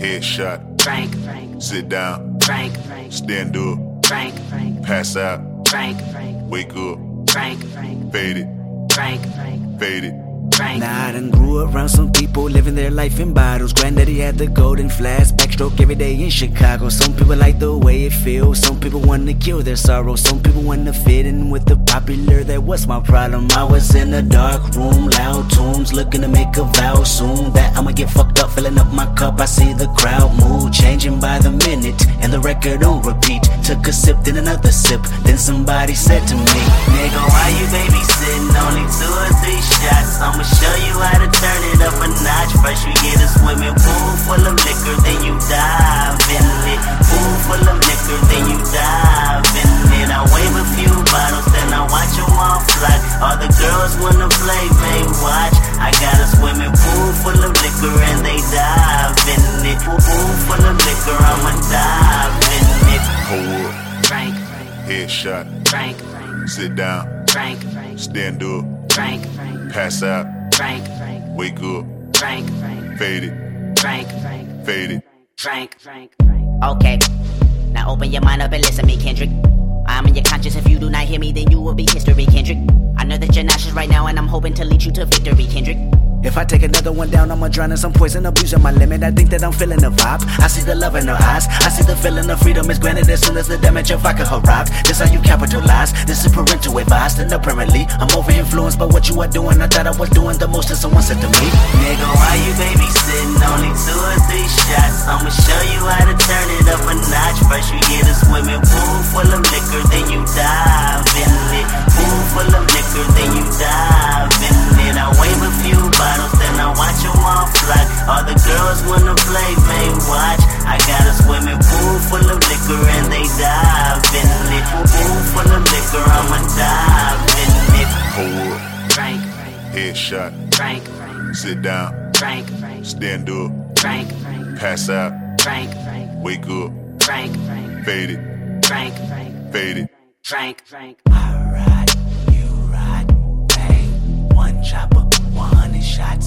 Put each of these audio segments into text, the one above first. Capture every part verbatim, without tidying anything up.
Headshot. Frank. Sit down. Frank. Stand up. Frank. Pass out. Frank. Wake up. Frank. Fade it. Frank. Fade it. Frank. Now I done grew around some people living their life in bottles. Granddaddy had the golden flask, backstroke every day in Chicago. Some people like the way it feels, some people wanna kill their sorrow. Some people wanna fit in with the popular, that was my problem. I was in a dark room, loud tunes, looking to make a vow soon that I'ma get fucked up, filling up my cup. I see the crowd mood changing by the minute, and the record on repeat. Took a sip, then another sip, then somebody said to me, nigga, why you babysitting? Only two or three shots, I'ma show you how to turn it up a notch. First you get a swimming pool full of liquor, then you dive in it. Pool full of liquor, then you dive in it. I wave a few bottles, then I watch them all fly. All the girls wanna play, man, watch. I got a swimming pool full of liquor and they dive in it. Pool full of liquor, I'ma dive in it. Hold up. Frank. Headshot. Frank. Sit down. Frank. Stand up. Frank. Pass out. Frank. Wake up. Frank. Fade it. Frank. Fade it. Frank. Frank. Okay, now open your mind up and listen to me, Kendrick. I'm in your conscience. If you do not hear me, then you will be history, Kendrick. I know that you're nauseous right now, and I'm hoping to lead you to victory, Kendrick. If I take another one down, I'ma drown in some poison, abusing my limit. I think that I'm feeling the vibe. I see the love in her eyes. I see the feeling of freedom is granted as soon as the damage of vodka arrives. This how you capitalize. This is parental advice. And apparently, I'm over influenced by what you are doing. I thought I was doing the most, and someone said to me, nigga, why you babysitting? Only two or three shots. I'ma show you how to turn it up a notch. First you get a swimming pool full of liquor, then you dive in it. Pool full of liquor, then you dive in it. I wave a few bottles, then I watch them all fly. All the girls wanna play, man, watch. I got a swimming pool full of liquor and they dive in it. Pool full of liquor, I'ma dive in it. Hold up. Frank. Headshot. Frank. Sit down. Frank. Stand up. Frank. Pass out. Frank. Wake up. Frank. Fade it. Frank. Fade it. Frank. Frank. I ride, you ride, bang. One chopper, one hundred shots,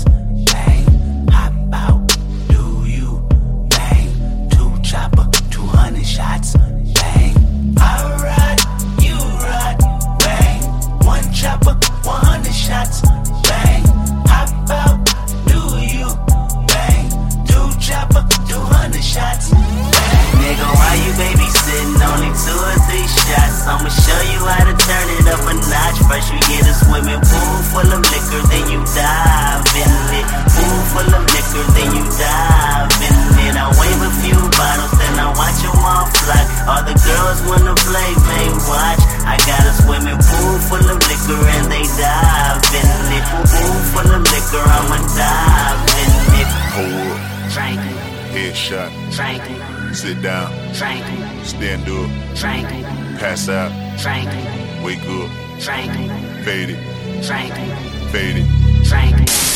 bang. Hop out, do you, bang. Two chopper, two hundred shots, bang. I ride, you ride, bang. One chopper, one hundred shots, bang. Hop out, do you, bang. Two chopper, two hundred shots, bang. Nigga, why you babysitting? Only two or three shots. I'ma show you how to turn it up a notch. First you get a swimming pool full of liquor, then you dive in it. Pool full of liquor, then you dive in it. I wave a few bottles, then I watch them all fly. All the girls wanna play, man, watch. I got a swimming pool full of liquor and they dive in it. Pool full of liquor, I'ma dive in it. Hold up. Frank. Headshot. Frank. Sit down. Frank. Stand up. Frank. Pass out. Frank. Wake up. Frank. Fade it. Frank. Fade it. Frank.